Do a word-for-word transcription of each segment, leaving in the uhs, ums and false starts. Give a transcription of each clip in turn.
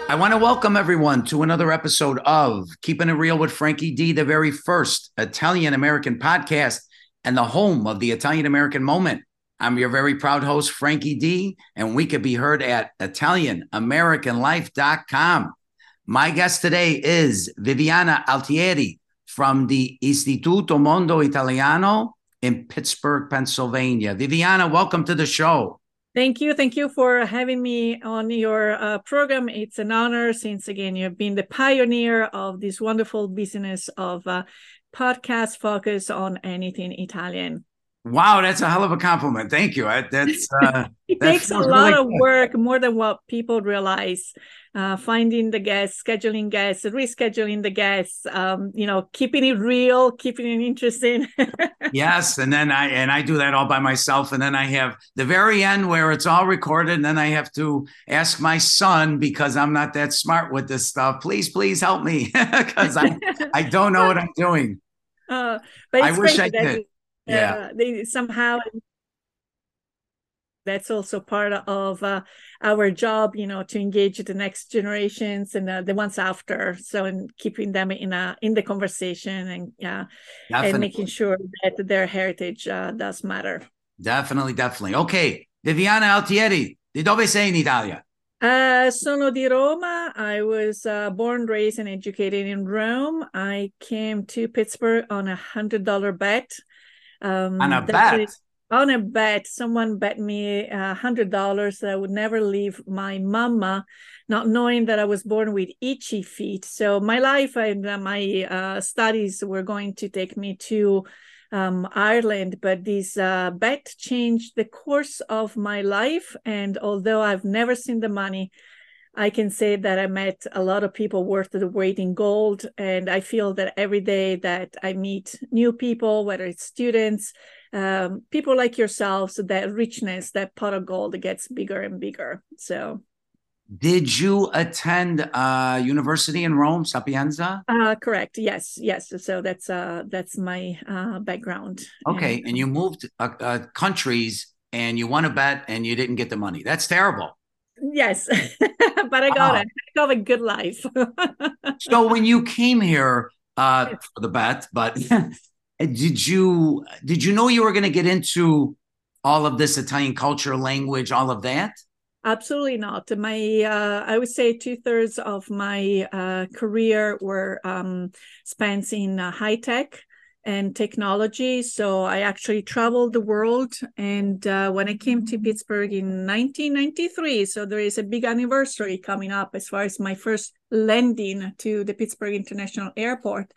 I want to welcome everyone to another episode of Keeping It Real with Frankie D, the very first Italian American podcast and the home of the Italian American moment. I'm your very proud host, Frankie D, and we could be heard at Italian American Life dot com. My guest today is Viviana Altieri from the Istituto Mondo Italiano in Pittsburgh, Pennsylvania. Viviana, welcome to the show. Thank you. Thank you for having me on your uh, program. It's an honor since, again, you've been the pioneer of this wonderful business of uh, podcast focus on anything Italian. Wow, that's a hell of a compliment. Thank you. That's uh, it that takes a lot really of good. work, more than what people realize. Uh, finding the guests, scheduling guests, rescheduling the guests, um, you know, keeping it real, keeping it interesting. Yes, and then I and I do that all by myself, and then I have the very end where it's all recorded, and then I have to ask my son because I'm not that smart with this stuff. Please, please help me because I I don't know what I'm doing. Uh, but I wish I that, did. Uh, yeah, they somehow. That's also part of uh, our job, you know, to engage the next generations and uh, the ones after. So, in keeping them in a in the conversation and uh, and making sure that their heritage uh, does matter. Definitely, definitely. Okay, Viviana Altieri, di dove sei in Italia? Uh, sono di Roma. I was uh, born, raised, and educated in Rome. I came to Pittsburgh on a hundred dollar bet. Um, on a bet. On a bet, someone bet me a hundred dollars that I would never leave my mama, not knowing that I was born with itchy feet. So my life and my uh, studies were going to take me to um, Ireland, but this uh, bet changed the course of my life. And although I've never seen the money, I can say that I met a lot of people worth the weight in gold. And I feel that every day that I meet new people, whether it's students, um, people like yourselves, that richness, that pot of gold gets bigger and bigger. So, did you attend uh, university in Rome, Sapienza? Uh, correct. Yes, yes. So that's uh, that's my uh, background. Okay, and, and you moved uh, uh, countries, and you won a bet, and you didn't get the money. That's terrible. Yes, but I got oh. it. I got a good life. So when you came here uh, for the bet, but did you did you know you were going to get into all of this Italian culture, language, all of that? Absolutely not. My uh, I would say two thirds of my uh, career were um, spent in uh, high tech and technology. So I actually traveled the world. And uh, when I came to Pittsburgh in nineteen ninety-three, so there is a big anniversary coming up as far as my first landing to the Pittsburgh International Airport.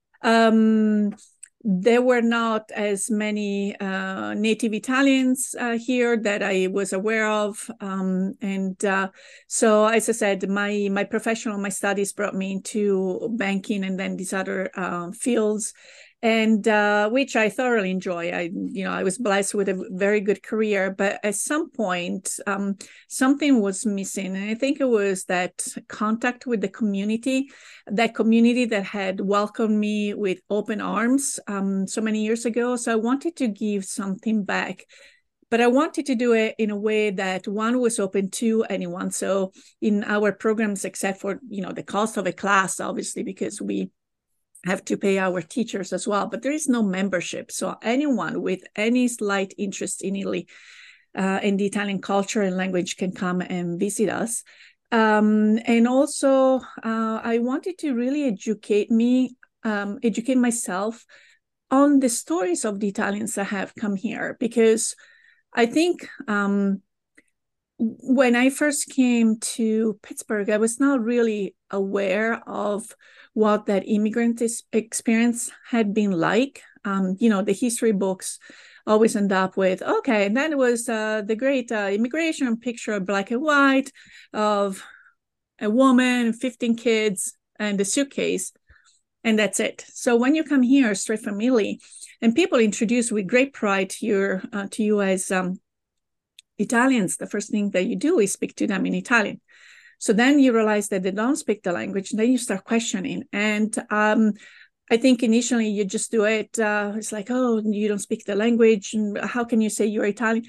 Um, there were not as many uh, native Italians uh, here that I was aware of. Um, and uh, so, as I said, my, my professional, my studies brought me into banking and then these other uh, fields. And uh, which I thoroughly enjoy. I, you know, I was blessed with a very good career, but at some point, um, something was missing, and I think it was that contact with the community, that community that had welcomed me with open arms um, so many years ago. So I wanted to give something back. But I wanted to do it in a way that one was open to anyone. So in our programs, except for, you know, the cost of a class, obviously, because we have to pay our teachers as well, but there is no membership. So anyone with any slight interest in Italy, uh, in the Italian culture and language can come and visit us. Um, and also, uh, I wanted to really educate me, um, educate myself on the stories of the Italians that have come here, because I think um, when I first came to Pittsburgh, I was not really aware of what that immigrant experience had been like. Um, you know, the history books always end up with, okay, and then it was uh, the great uh, immigration picture, black and white, of a woman, fifteen kids, and a suitcase, and that's it. So when you come here straight from Italy, and people introduce with great pride to, your, uh, to you as um, Italians, the first thing that you do is speak to them in Italian. So then you realize that they don't speak the language, and then you start questioning. And um, I think initially you just do it. Uh, it's like, oh, you don't speak the language. And how can you say you're Italian?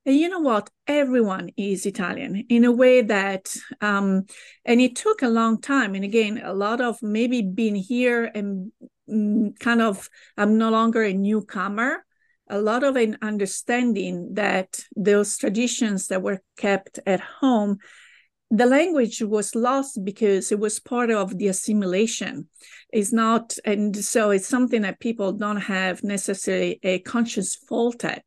And you know what? Everyone is Italian in a way that, um, and it took a long time. And again, a lot of maybe being here and mm, kind of, I'm no longer a newcomer. A lot of an understanding that those traditions that were kept at home, the language was lost because it was part of the assimilation. It's not, and so it's something that people don't have necessarily a conscious fault at.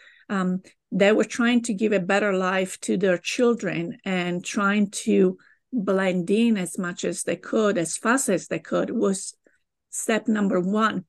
Um, they were trying to give a better life to their children and trying to blend in as much as they could, as fast as they could, was step number one.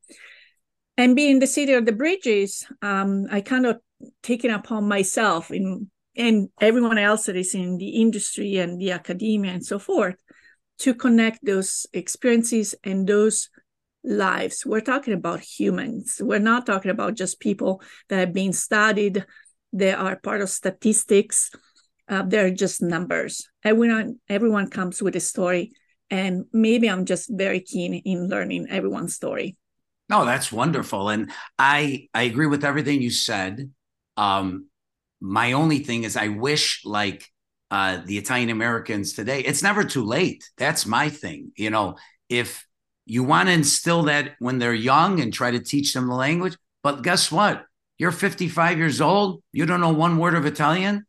And being the city of the bridges, um, I kind of taken upon myself in, and everyone else that is in the industry and the academia and so forth, to connect those experiences and those lives. We're talking about humans. We're not talking about just people that have been studied. They are part of statistics. Uh, they're just numbers. Everyone, everyone comes with a story. And maybe I'm just very keen in learning everyone's story. No, that's wonderful. And I, I agree with everything you said. Um, my only thing is I wish like uh, the Italian Americans today, it's never too late. That's my thing. You know, if you want to instill that when they're young and try to teach them the language, but guess what? You're fifty-five years old. You don't know one word of Italian.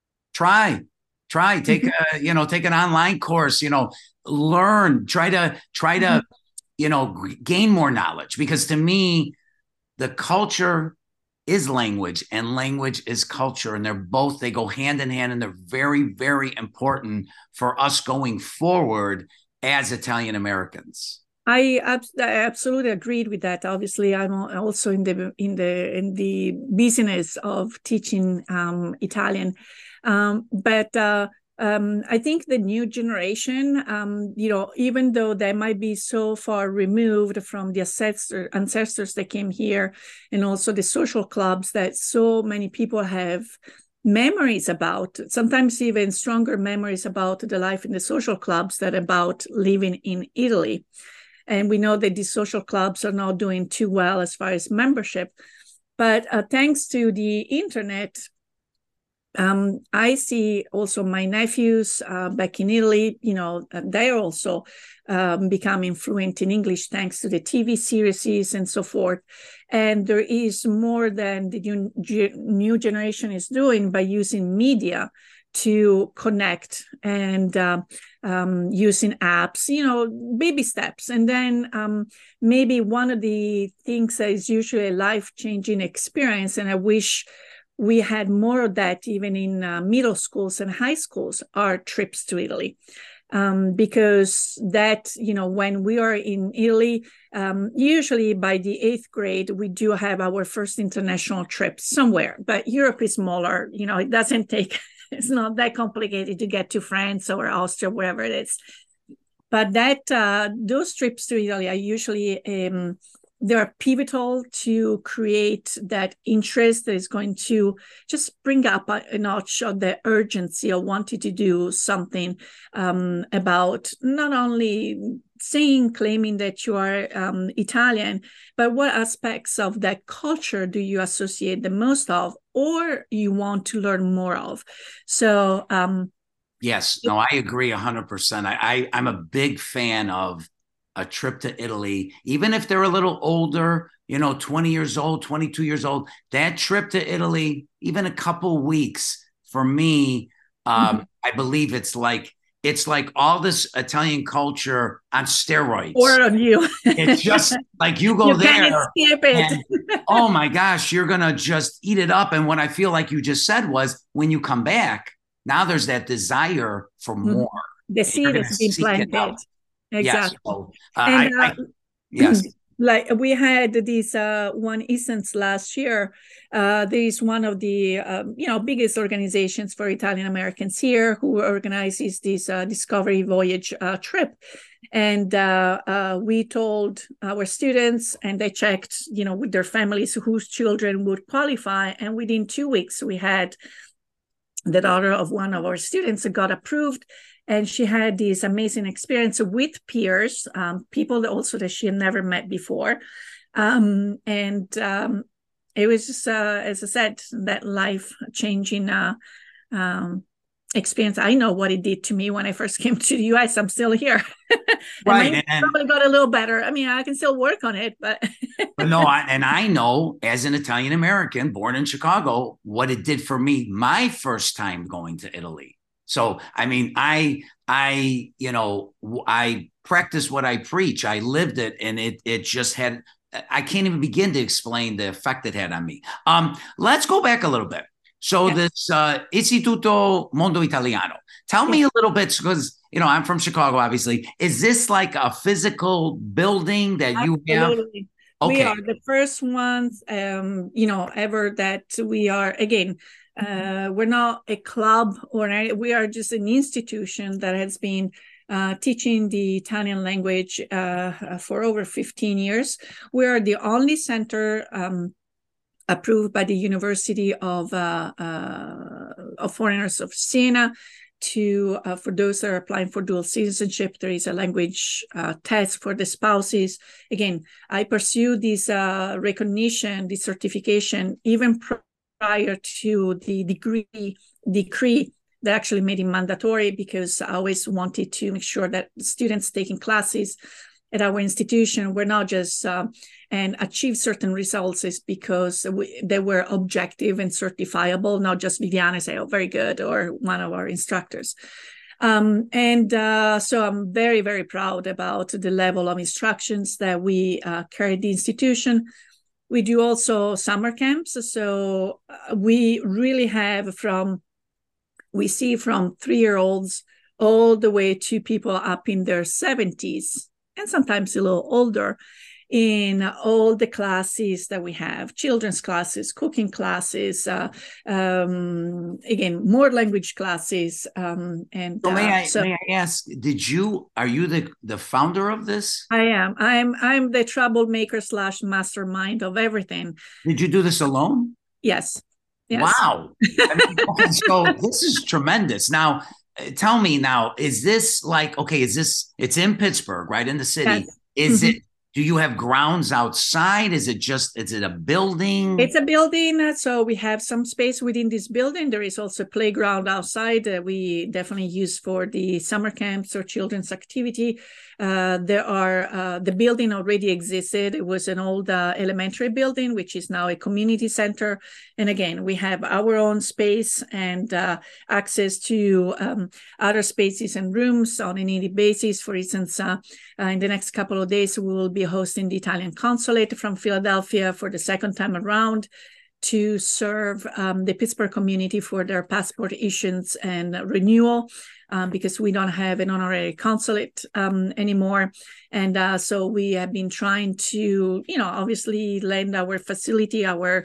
Try, try, take a, you know, take an online course, you know, learn, try to, try to, you know, gain more knowledge, because to me, the culture is language and language is culture. And they're both, they go hand in hand, and they're very, very important for us going forward as Italian Americans. I, I absolutely agreed with that. Obviously, I'm also in the in the in the business of teaching um, Italian, um, but uh, um, I think the new generation, um, you know, even though they might be so far removed from the ancestor, ancestors that came here, and also the social clubs that so many people have memories about, sometimes even stronger memories about the life in the social clubs than about living in Italy. And we know that these social clubs are not doing too well as far as membership. But uh, thanks to the internet, um, I see also my nephews uh, back in Italy, you know, they're also um, becoming fluent in English thanks to the T V series and so forth. And there is more than the new, new generation is doing by using media to connect and uh, um, using apps, you know, baby steps. And then um, maybe one of the things that is usually a life-changing experience, and I wish we had more of that even in uh, middle schools and high schools, are trips to Italy. Um, because that, you know, when we are in Italy, um, usually by the eighth grade, we do have our first international trip somewhere. But Europe is smaller, you know, it doesn't take... It's not that complicated to get to France or Austria, wherever it is. But that uh, those trips to Italy are usually um, they are pivotal to create that interest that is going to just bring up a, a notch of the urgency of wanting to do something um, about not only saying, claiming that you are um, Italian, but what aspects of that culture do you associate the most of, or you want to learn more of? So, um, yes, no, I agree one hundred percent. I, I, I'm a big fan of a trip to Italy, even if they're a little older, you know, twenty years old, twenty-two years old. That trip to Italy, even a couple weeks, for me, um, mm-hmm. I believe it's like, it's like all this Italian culture on steroids. Or on you. It's just like you go you there. Can't skip it. And, oh my gosh, you're going to just eat it up. And what I feel like you just said was, when you come back, now there's that desire for more. The seed has been planted. Exactly. Yes. So, uh, and, I, uh, I, yes. Like we had this uh, one instance last year. Uh, there is one of the um, you know biggest organizations for Italian Americans here who organizes this uh, Discovery Voyage uh, trip, and uh, uh, we told our students, and they checked you know with their families whose children would qualify, and within two weeks we had the daughter of one of our students that got approved. And she had this amazing experience with peers, um, people that also that she had never met before. Um, and um, it was just, uh, as I said, that life changing uh, um, experience. I know what it did to me when I first came to the U S. I'm still here. Right. And and, probably got a little better. I mean, I can still work on it, but. but no, I, and I know as an Italian American born in Chicago, what it did for me my first time going to Italy. So, I mean, I, I, you know, I practice what I preach. I lived it, and it, it just had, I can't even begin to explain the effect it had on me. Um, let's go back a little bit. So yes. this uh, Istituto Mondo Italiano, tell yes. me a little bit, because, you know, I'm from Chicago, obviously. Is this like a physical building that Absolutely. you have? Okay. We are the first ones, um, you know, ever that we are, again, uh, we're not a club, or a, we are just an institution that has been uh, teaching the Italian language uh, for over fifteen years. We are the only center um, approved by the University of uh, uh, of Foreigners of Siena to uh, for those that are applying for dual citizenship. There is a language uh, test for the spouses. Again, I pursued this uh, recognition, this certification, even prior to the degree decree that actually made it mandatory, because I always wanted to make sure that students taking classes at our institution were not just uh, and achieve certain results is because we, they were objective and certifiable, not just Viviana say, oh, very good, or one of our instructors. Um, and uh, so I'm very, very proud about the level of instructions that we uh, carry at the institution. We do also summer camps. So uh, we really have from, we see from three-year-olds all the way to people up in their seventies, and sometimes a little older, in all the classes that we have, children's classes, cooking classes, uh, um, again, more language classes. Um, and so may, uh, I, so may I ask, did you, are you the, the founder of this? I am. I'm I'm the troublemaker slash mastermind of everything. Did you do this alone? Yes. Yes. Wow. I mean, okay, so this is tremendous. Now, tell me now, is this like, okay, is this, it's in Pittsburgh, right, in the city. Yes. Is mm-hmm. it, do you have grounds outside? Is it just, is it a building? It's a building. So we have some space within this building. There is also a playground outside that we definitely use for the summer camps or children's activity. Uh, there are, uh, the building already existed. It was an old uh, elementary building, which is now a community center. And again, we have our own space and uh, access to um, other spaces and rooms on a needed basis. For instance, uh, uh, in the next couple of days, we will be hosting the Italian consulate from Philadelphia for the second time around to serve um, the Pittsburgh community for their passport issuance and renewal. Um, because we don't have an honorary consulate um, anymore. And uh, so we have been trying to, you know, obviously lend our facility, our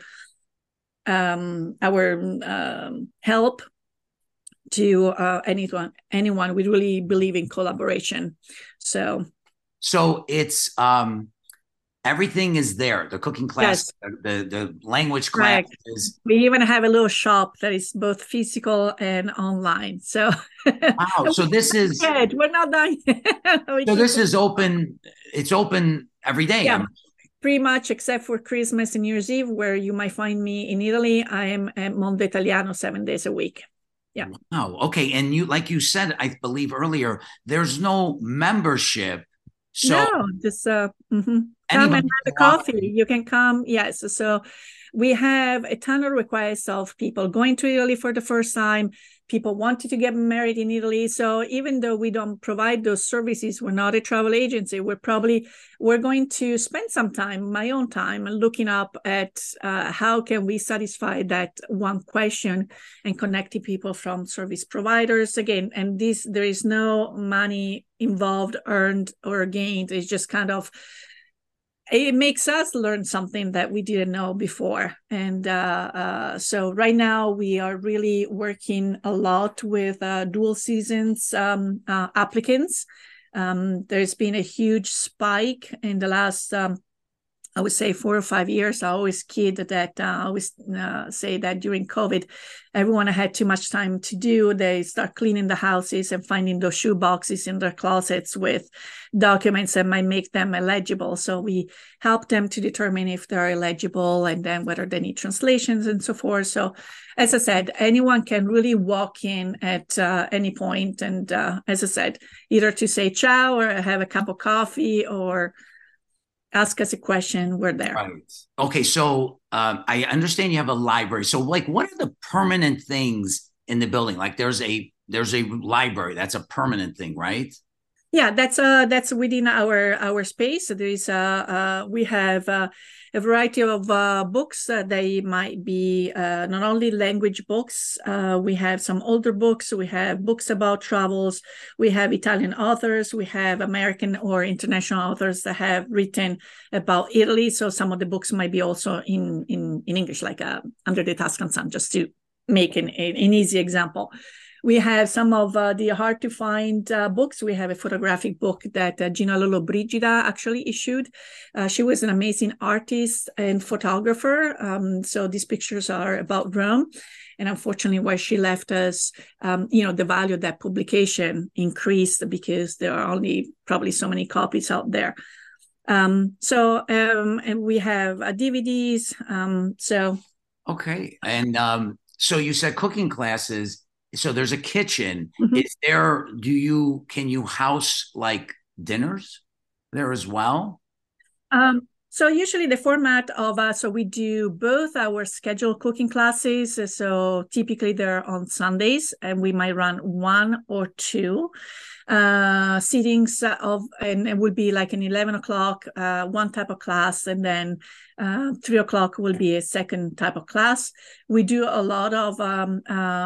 um, our um, help to uh, anyone, anyone. We really believe in collaboration. So, so it's um, everything is there. The cooking class, yes. the, the language class. Is... We even have a little shop that is both physical and online. So wow. So this is good. We're not done yet. So this is open. It's open every day. Yeah, pretty much, except for Christmas and New Year's Eve, where you might find me in Italy. I am at Mondo Italiano seven days a week. Yeah. Wow. Okay. And you, like you said, I believe earlier, there's no membership. So no, just uh, mm-hmm. come and have a coffee. You can come. Yes. So we have a ton of requests of people going to Italy for the first time, people wanting to get married in Italy. So even though we don't provide those services, we're not a travel agency. We're probably, we're going to spend some time, my own time, looking up at uh, how can we satisfy that one question and connecting people from service providers. Again, and this, there is no money involved, earned or gained. It's just kind of, it makes us learn something that we didn't know before. And uh, uh, so right now we are really working a lot with uh, dual seasons um, uh, applicants. Um, there's been a huge spike in the last um, I would say four or five years. I always kid that uh, I always uh, say that during COVID, everyone had too much time to do. They start cleaning the houses and finding those shoe boxes in their closets with documents that might make them illegible. So we help them to determine if they're illegible and then whether they need translations and so forth. So as I said, anyone can really walk in at uh, any point. And uh, as I said, either to say ciao or have a cup of coffee or ask us a question, we're there. Right. Okay, so um, I understand you have a library. So, like, what are the permanent things in the building? Like, there's a there's a library. That's a permanent thing, right? Yeah, that's uh that's within our our space. There is uh, uh we have uh, a variety of uh, books. Uh, they might be uh, not only language books. Uh, we have some older books. We have books about travels. We have Italian authors. We have American or international authors that have written about Italy. So some of the books might be also in in in English, like uh, Under the Tuscan Sun, just to make an, an easy example. We have some of uh, the hard to find uh, books. We have a photographic book that uh, Gina Lollobrigida actually issued. Uh, she was an amazing artist and photographer. Um, so these pictures are about Rome. And unfortunately, while she left us, um, you know, the value of that publication increased because there are only probably so many copies out there. Um, so, um, and we have uh, D V Ds. Um, so. Okay. And um, so you said cooking classes. So there's a kitchen. Mm-hmm. Is there, do you, can you house like dinners there as well? Um, so usually the format of, uh, so we do both our scheduled cooking classes. So typically they're on Sundays and we might run one or two uh, sittings of, and it would be like an eleven o'clock, uh, one type of class, and then uh, three o'clock will be a second type of class. We do a lot of um,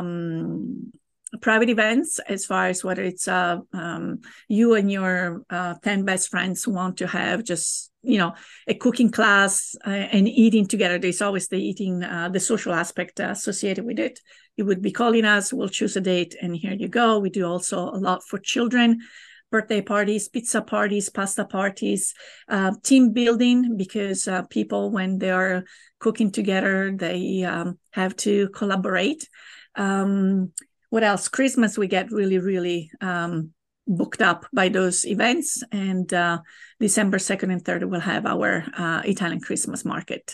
um, private events, as far as whether it's uh, um, you and your uh, ten best friends want to have just, you know, a cooking class uh, and eating together. There's always the eating, uh, the social aspect uh, associated with it. You would be calling us, we'll choose a date, and here you go. We do also a lot for children, birthday parties, pizza parties, pasta parties, uh, team building, because uh, people, when they are cooking together, they um, have to collaborate. Um, what else? Christmas, we get really, really um, booked up by those events. And uh, December second and third, we'll have our uh, Italian Christmas market.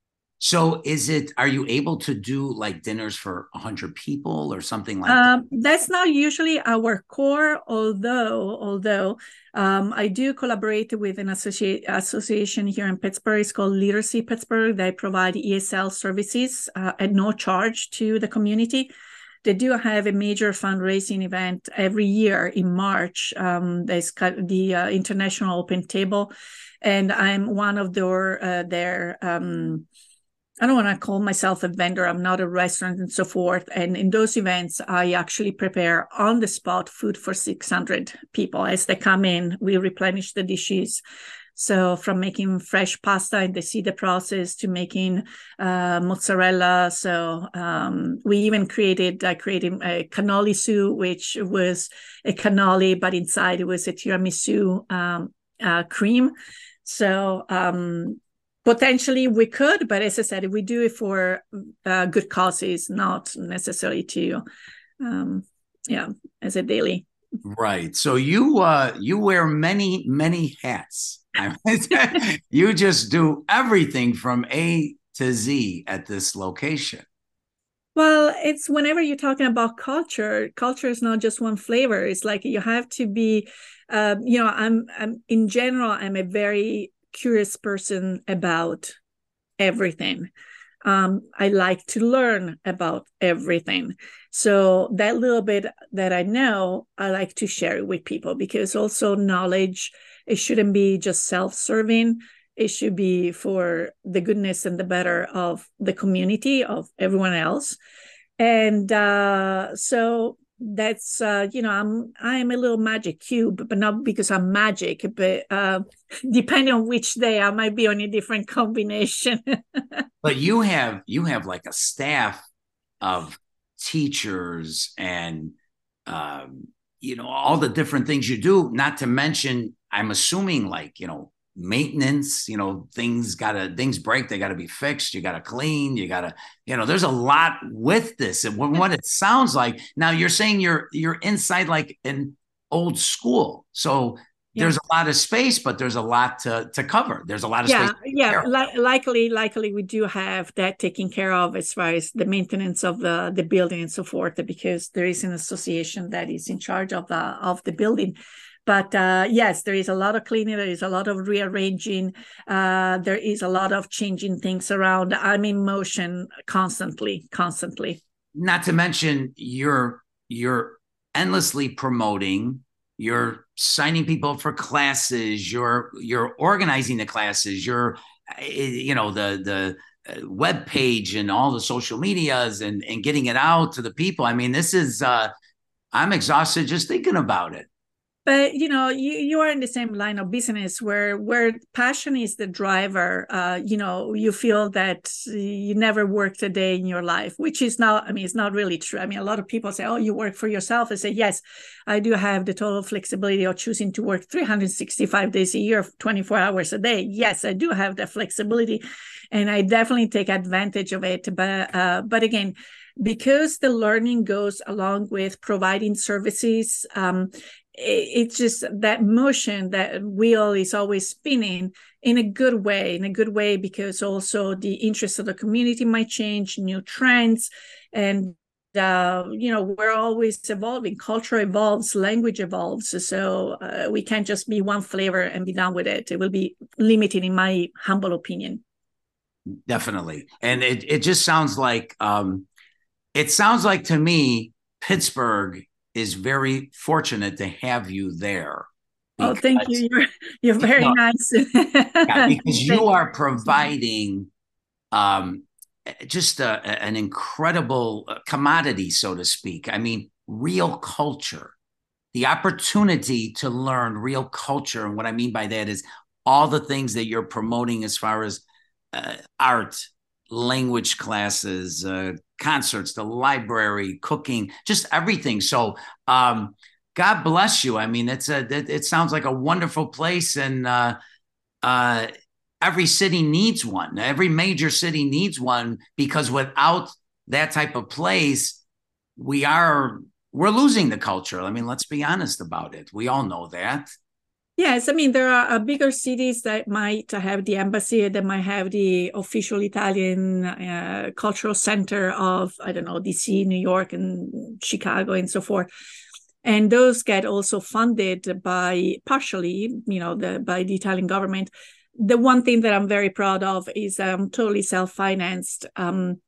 So is it, are you able to do like dinners for one hundred people or something like um, that? That's not usually our core, although although um, I do collaborate with an associate, association here in Pittsburgh. It's called Literacy Pittsburgh. They provide E S L services uh, at no charge to the community. They do have a major fundraising event every year in March. Um, there's the uh, International Open Table, and I'm one of their, uh, their um, I don't want to call myself a vendor. I'm not a restaurant and so forth. And in those events, I actually prepare on the spot food for six hundred people. As they come in, we replenish the dishes. So from making fresh pasta and they see the process to making uh, mozzarella. So um, we even created, I created a cannoli soup, which was a cannoli, but inside it was a tiramisu um, uh, cream. So um, potentially we could, but as I said, we do it for uh, good causes, not necessarily to, um, yeah, as a daily. Right. So you uh, you wear many, many hats. You just do everything from A to Z at this location. Well, it's whenever you're talking about culture, culture is not just one flavor. It's like you have to be, uh, you know, I'm, I'm in general, I'm a very curious person about everything. Um, I like to learn about everything. So that little bit that I know, I like to share it with people, because also knowledge, it shouldn't be just self-serving. It should be for the goodness and the better of the community, of everyone else. And uh, so that's, uh, you know, I'm I'm a little magic cube, but not because I'm magic, but uh, depending on which day, I might be on a different combination. But you have you have like a staff of teachers and um, you know, all the different things you do. Not to mention, I'm assuming like, you know, maintenance, you know, things gotta, things break, they gotta be fixed, you gotta clean, you gotta, you know, there's a lot with this. And what it sounds like, now you're saying you're, you're inside like an old school. So there's yeah. a lot of space, but there's a lot to, to cover. There's a lot of yeah, space. Yeah, li- likely, likely we do have that taken care of as far as the maintenance of the, the building and so forth, because there is an association that is in charge of the, of the building. But uh, yes, there is a lot of cleaning. There is a lot of rearranging. Uh, there is a lot of changing things around. I'm in motion constantly, constantly. Not to mention you're you're endlessly promoting. You're signing people up for classes. You're you're organizing the classes. You're you know the the web page and all the social medias and and getting it out to the people. I mean, this is uh, I'm exhausted just thinking about it. But you know, you, you are in the same line of business where where passion is the driver. Uh, you know, you feel that you never worked a day in your life, which is not. I mean, it's not really true. I mean, a lot of people say, "Oh, you work for yourself." I say, "Yes, I do have the total flexibility of choosing to work three hundred sixty-five days a year, twenty-four hours a day. Yes, I do have the flexibility, and I definitely take advantage of it. But uh, but again, because the learning goes along with providing services." Um, it's just that motion, that wheel is always spinning in a good way, in a good way, because also the interests of the community might change, new trends, and uh, you know, we're always evolving. Culture evolves, language evolves, so uh, we can't just be one flavor and be done with it. It will be limited, in my humble opinion. Definitely, and it it just sounds like um, it sounds like to me Pittsburgh is very fortunate to have you there. Because, oh, thank you. You're, you're very you know, nice. Yeah, because you are providing um, just a, an incredible commodity, so to speak. I mean, real culture, the opportunity to learn real culture. And what I mean by that is all the things that you're promoting as far as uh, art, language classes, uh, concerts, the library, cooking, just everything. So um, God bless you. I mean, it's a, it, it sounds like a wonderful place, and uh, uh, every city needs one. Every major city needs one, because without that type of place, we are, we're losing the culture. I mean, let's be honest about it. We all know that. Yes, I mean, there are bigger cities that might have the embassy, that might have the official Italian uh, cultural center of, I don't know, D C, New York, and Chicago, and so forth. And those get also funded by, partially, you know, the, by the Italian government. The one thing that I'm very proud of is I'm totally self-financed. Um,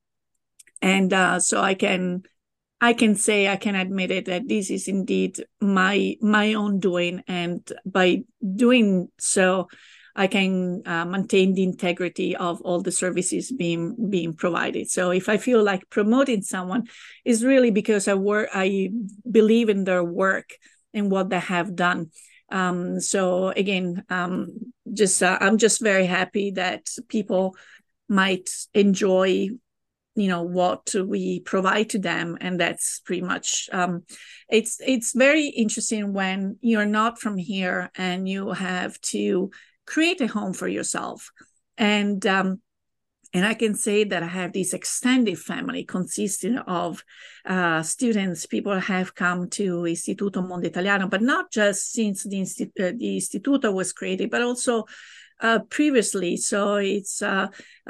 and uh, so I can... I can say, I can admit it, that this is indeed my my own doing, and by doing so, I can uh, maintain the integrity of all the services being being provided. So if I feel like promoting someone, is really because I work, I believe in their work and what they have done. Um, so again, um, just uh, I'm just very happy that people might enjoy, you know, what we provide to them. And that's pretty much, um, it's it's very interesting when you're not from here and you have to create a home for yourself. And um, and I can say that I have this extended family consisting of uh, students. People have come to Istituto Mondo Italiano, but not just since the, Insti- uh, the Istituto was created, but also Uh, previously. So it's uh,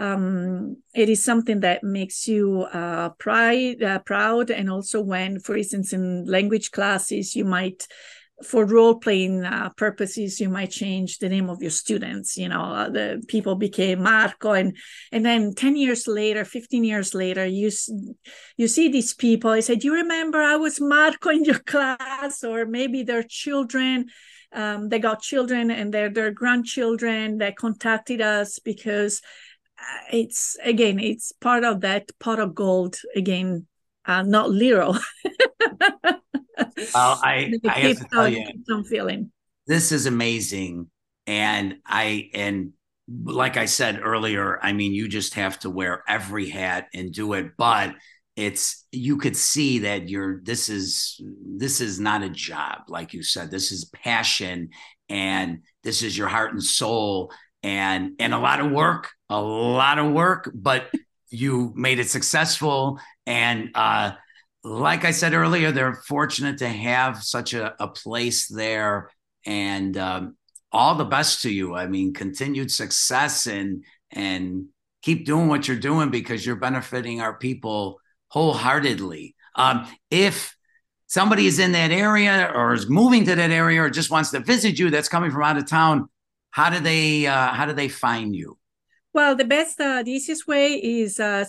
um, it is something that makes you uh, pride, uh, proud. And also when, for instance, in language classes, you might, for role-playing uh, purposes, you might change the name of your students. You know, uh, the people became Marco, and and then ten years later, fifteen years later, you you see these people. I said, "You remember I was Marco in your class?" Or maybe their children. Um, they got children, and their their grandchildren that contacted us, because it's, again, it's part of that pot of gold, again, uh, not literal. Well, I, I have to tell on, you, I'm feeling this is amazing. And I, and like I said earlier, I mean, you just have to wear every hat and do it. But it's, you could see that you're, this is, this is not a job. Like you said, this is passion, and this is your heart and soul, and, and a lot of work, a lot of work, but you made it successful. And, uh, like I said earlier, they're fortunate to have such a, a place there, and, um, all the best to you. I mean, continued success, and, and keep doing what you're doing, because you're benefiting our people wholeheartedly. Um, if somebody is in that area, or is moving to that area, or just wants to visit you, that's coming from out of town, how do they uh, how do they find you? Well, the best, uh, the easiest way is uh,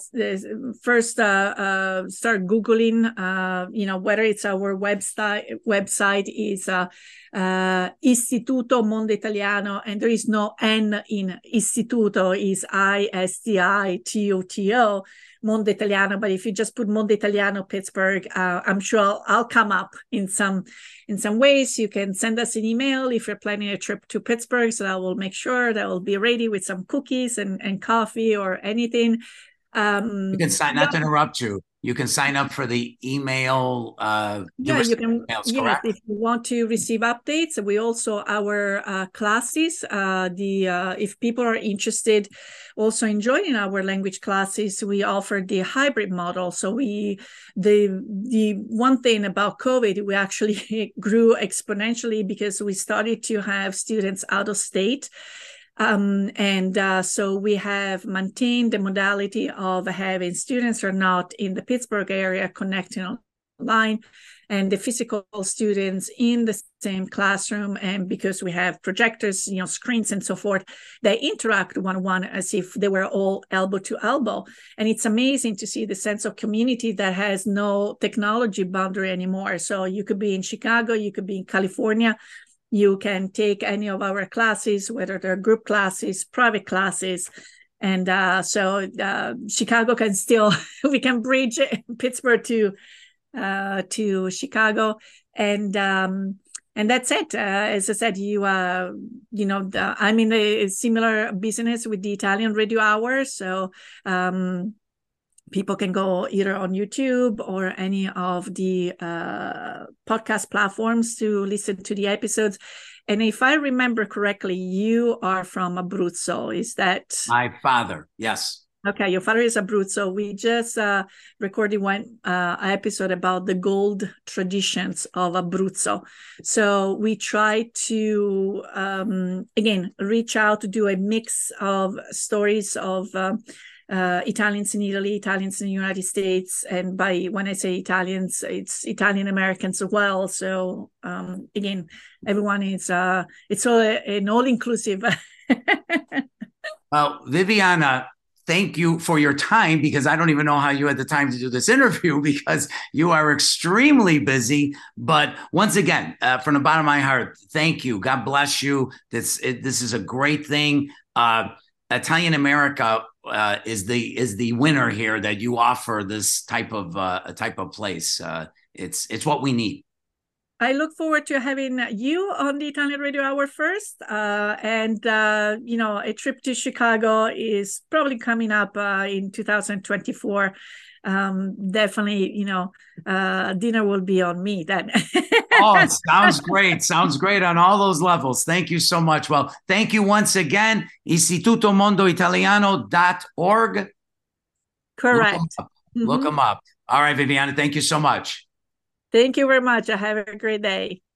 first uh, uh, start Googling, uh, you know, whether it's our website, website is uh, uh, Istituto Mondo Italiano, and there is no N in Istituto, is I S T I T O T O, Mondo Italiano. But if you just put Mondo Italiano Pittsburgh, uh, I'm sure I'll, I'll come up in some in some ways. You can send us an email if you're planning a trip to Pittsburgh, so I will make sure that will be ready with some cookies and, and coffee or anything. Um, you can sign, not to interrupt you, you can sign up for the email. Uh, yeah, you can. Emails, yes, correct? if you want to receive updates, we also our uh, classes. Uh, the uh, if people are interested, also in joining our language classes, we offer the hybrid model. So we the the one thing about COVID, we actually grew exponentially because we started to have students out of state. Um, and uh, so we have maintained the modality of having students who are not in the Pittsburgh area connecting online, and the physical students in the same classroom. And because we have projectors, you know, screens and so forth, they interact one-on-one as if they were all elbow to elbow. And it's amazing to see the sense of community that has no technology boundary anymore. So you could be in Chicago, you could be in California, you can take any of our classes, whether they're group classes, private classes. And uh, so uh, Chicago can still, we can bridge Pittsburgh to uh, to Chicago. And um, and that's it. Uh, as I said, you uh, you know, the, I'm in a similar business with the Italian Radio Hour. So um, people can go either on YouTube or any of the uh, podcast platforms to listen to the episodes. And if I remember correctly, you are from Abruzzo. Is that? My father, yes. Okay, your father is Abruzzo. We just uh, recorded one uh, episode about the gold traditions of Abruzzo. So we try to, um, again, reach out to do a mix of stories of um, Uh, Italians in Italy, Italians in the United States, and by when I say Italians, it's Italian Americans as well. So um, again, everyone is uh, it's all an all inclusive. Well, Viviana, thank you for your time, because I don't even know how you had the time to do this interview, because you are extremely busy. But once again, uh, from the bottom of my heart, thank you. God bless you. This it, this is a great thing. Uh, Italian America uh, is the is the winner here, that you offer this type of uh, a type of place. Uh, it's it's what we need. I look forward to having you on the Italian Radio Hour first, uh, and uh, you know, a trip to Chicago is probably coming up uh, in two thousand twenty-four. Um, definitely, you know, uh, dinner will be on me then. Oh, it sounds great. Sounds great on all those levels. Thank you so much. Well, thank you once again. Istituto Mondo Italiano dot org. Correct. Look them up. Mm-hmm. Look them up. All right, Viviana, thank you so much. Thank you very much. Have a great day.